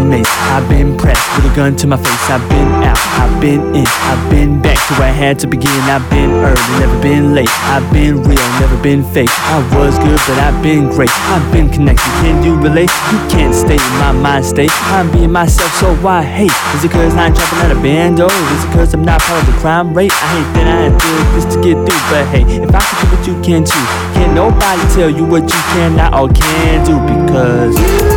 been maced, I've been pressed with a gun to my face. I've been out, I've been in, I've been back to where I had to begin. I've been early, never been late. I've been real, never been fake. I was good, but I've been great. I've been connected, can you relate? You can't stay in my mind state. I'm being myself, so why hate? Is it cause I ain't dropping out of bando? Is it cause I'm not part of the crime rate? I hate that I did this to get through, but hey, if I can do what you can too, can't nobody tell you what you cannot or can do, because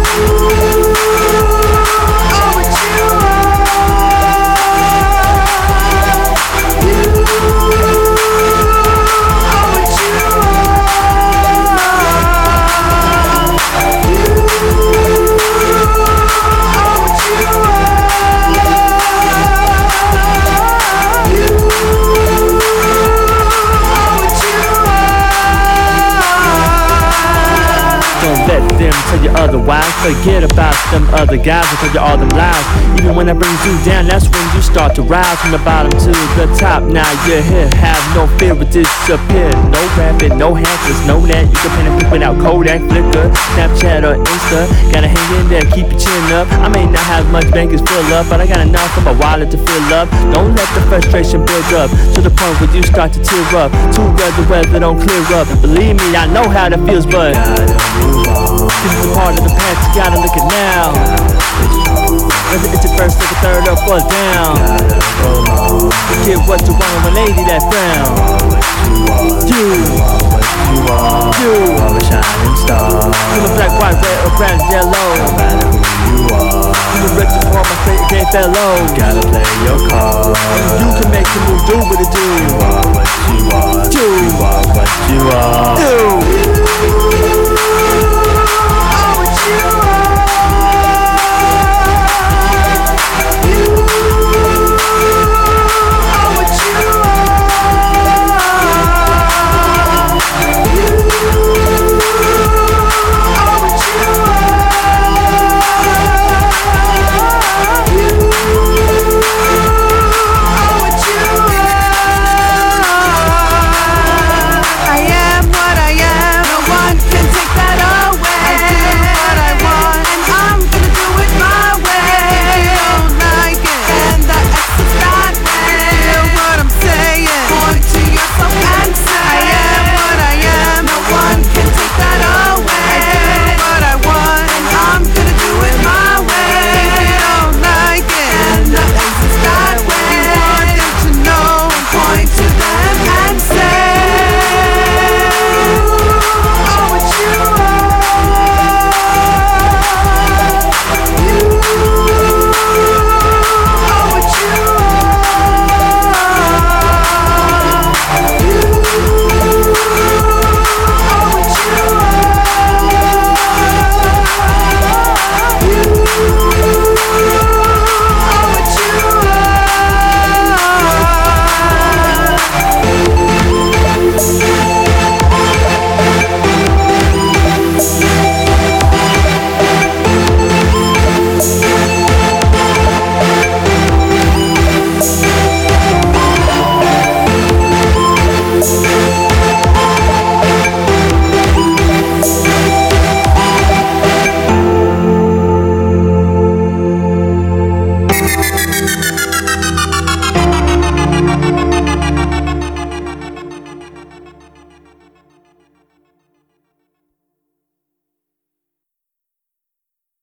let them tell you otherwise. Forget about them other guys who tell you all them lies. Even when that brings you down, that's when you start to rise from the bottom to the top. Now you're here, have no fear of disappear. No rapping, no hackers, no that. You can paint a pic without Kodak, Flickr, Snapchat or Insta. Gotta hang in there, keep your chin up. I may not have much bankers fill up, but I got enough for my wallet to fill up. Don't let the frustration build up to the point where you start to tear up. Too red, the weather don't clear up. Believe me, I know how that feels, but this is a part of the past, you gotta look at now. Whether it's your first, second, third, or fourth down, forget what you want of a lady that frown. You are a shining star. You're black, white, red, or brown, yellow. No matter who you are, you're rich and poor, my favorite game fellow. You gotta play your card. You can make the move, do what it do. You are what you are. You are what you are.